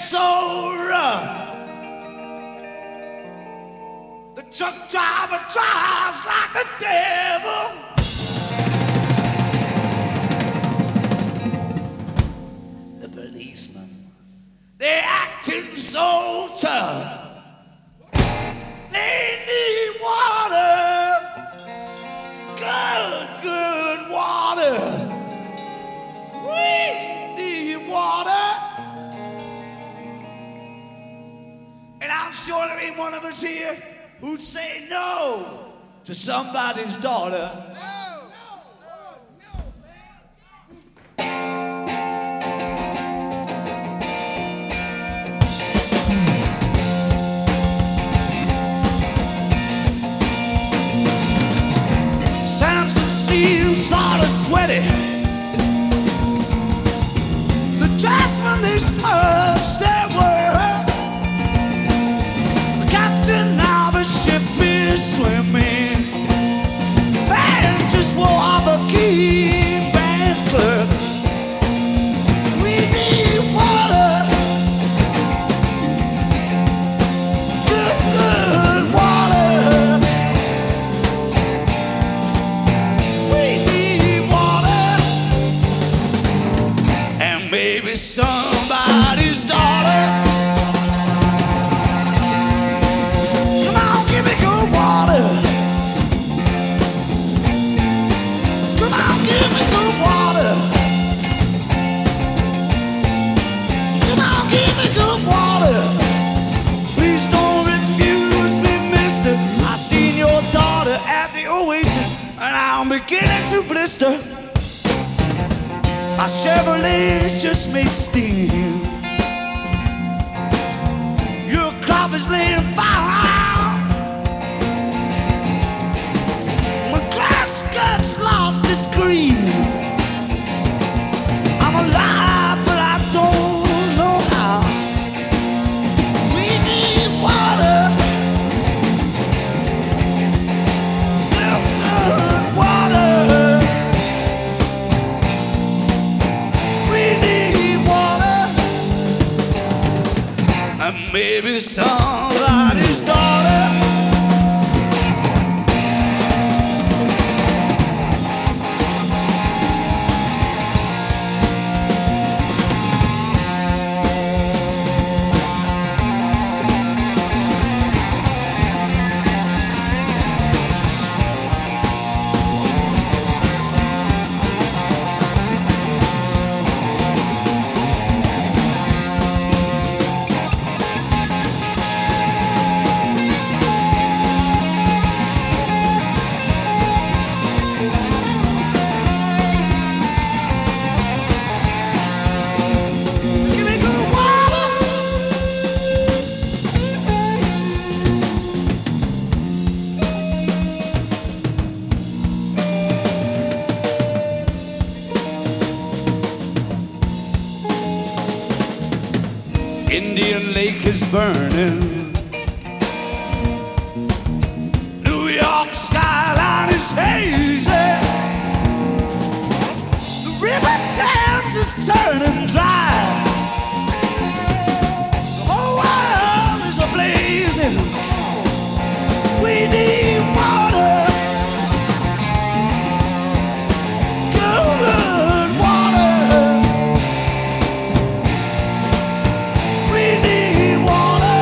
so rough. The truck driver drives like a devil. The policemen, they're acting so tough. They need water, good water. We need water. And I'm sure there ain't one of us here who'd say no to somebody's daughter. Samson seems sort of sweaty. The dressmen, they smudged their work. The captain of the ship is swimming and just wore off a key bank clerk. We need water, good water. We need water, and maybe somebody's daughter. Come on, give me good water. Come on, give me good water. Come on, give me good water. Please don't refuse me, mister. I seen your daughter at the Oasis, and I'm beginning to blister. My Chevrolet just made steam. Your crop is laying fire. My grass cut's lost its green. I'm alive, but I don't know how. We need water, good water. We need water, and maybe somebody's daughter. Give me good water. Indian Lake is burning. New York skyline is hazy. The river Thames is turning dry. The whole world is ablazing. We need water, good water. We need water,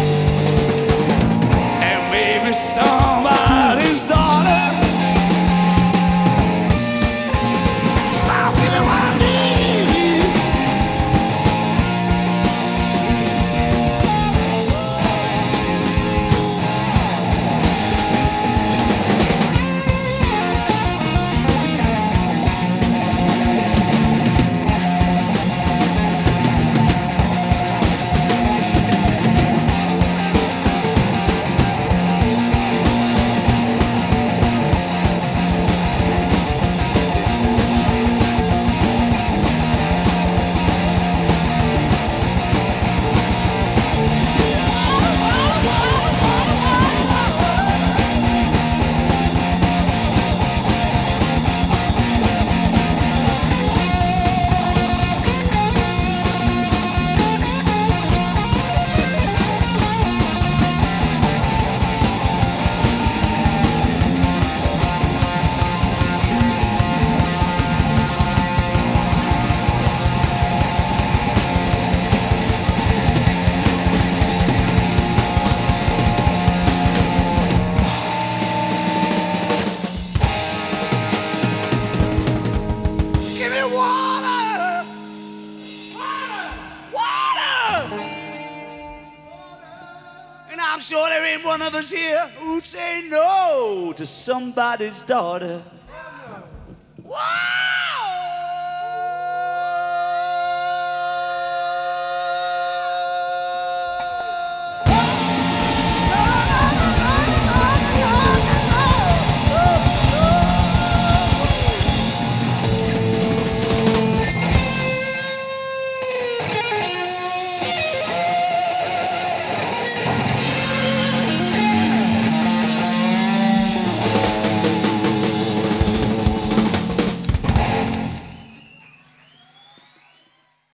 and maybe somebody's daughter. I'll give you what I need. I'm sure there ain't one of us here who'd say no to somebody's daughter. What?